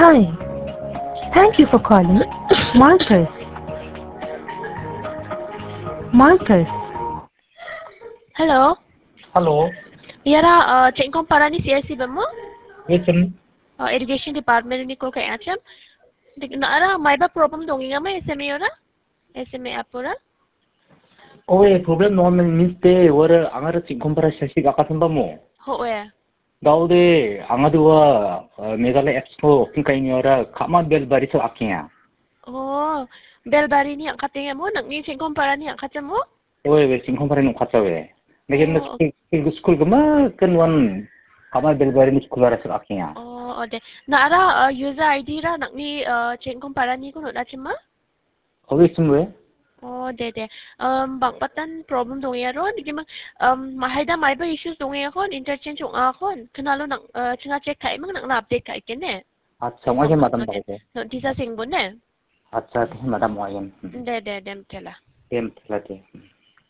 Hi. Thank you for calling Marcus. Marcus. Hello. Halo, Yara, cek kompara ni CIC ba mo? listen. Irrigation department ni ko kay acham. Naara may ba problem dong nga may SMA ora? SMA app ora? Oye, problem naman minste wala angara 지 컴파라 샤시 아까선 바모. Ho eh. 나오데 angadua 메갈레 앱스코 킹카이니어라 카마 벨바리서 아키야. Oh, belbari ni ang katinga mo nang ni cek kompara ni ang kacham mo? 오ye 왜 컴파라 노 카차웨. 내게 Oh, 스쿨 그마 근원 카마 벨바리 스쿨 바라서 아키야. oh, ode. Naara user ID ra nang ni cek kompara ni ko no acham ma? 거기 있으면 왜? Oh, de. Bang patan problem dong ya ron. Di mang mahayda may ba issues dong ya kon interchange yung akon. Kanalo nang chinga check kai mang nang na-update kai kene. 아, 정확히 마담 바게. No, di sa sing bon ne. 아차, 마담 와연. De, tela. 엠 틀라데.